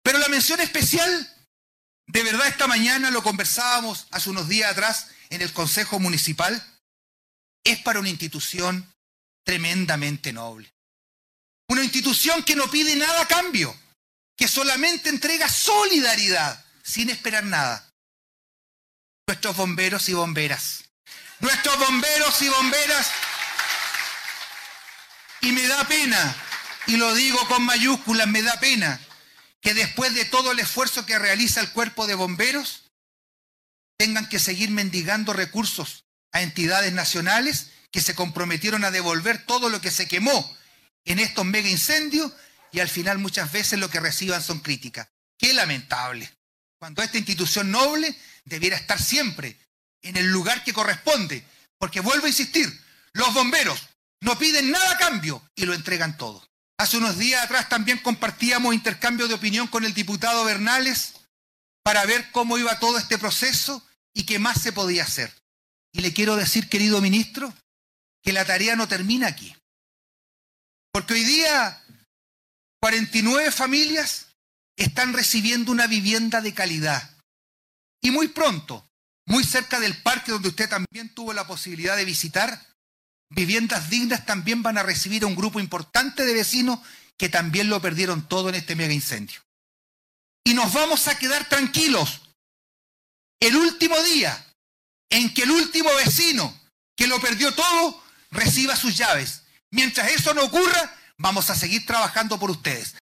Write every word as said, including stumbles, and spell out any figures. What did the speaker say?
Pero la mención especial, de verdad esta mañana lo conversábamos hace unos días atrás en el Consejo Municipal, es para una institución tremendamente noble. Una institución que no pide nada a cambio, que solamente entrega solidaridad, sin esperar nada. Nuestros bomberos y bomberas. Nuestros bomberos y bomberas. Y me da pena, y lo digo con mayúsculas, me da pena, que después de todo el esfuerzo que realiza el cuerpo de bomberos, tengan que seguir mendigando recursos a entidades nacionales que se comprometieron a devolver todo lo que se quemó en estos mega incendios, y al final muchas veces lo que reciban son críticas. ¡Qué lamentable! Cuando esta institución noble debiera estar siempre en el lugar que corresponde, porque vuelvo a insistir, los bomberos no piden nada a cambio y lo entregan todo. Hace unos días atrás también compartíamos intercambio de opinión con el diputado Bernales para ver cómo iba todo este proceso y qué más se podía hacer. Y le quiero decir, querido ministro, que la tarea no termina aquí. Porque hoy día cuarenta y nueve familias están recibiendo una vivienda de calidad. Y muy pronto, muy cerca del parque donde usted también tuvo la posibilidad de visitar, viviendas dignas también van a recibir a un grupo importante de vecinos que también lo perdieron todo en este mega incendio. Y nos vamos a quedar tranquilos el último día en que el último vecino que lo perdió todo reciba sus llaves. Mientras eso no ocurra, vamos a seguir trabajando por ustedes.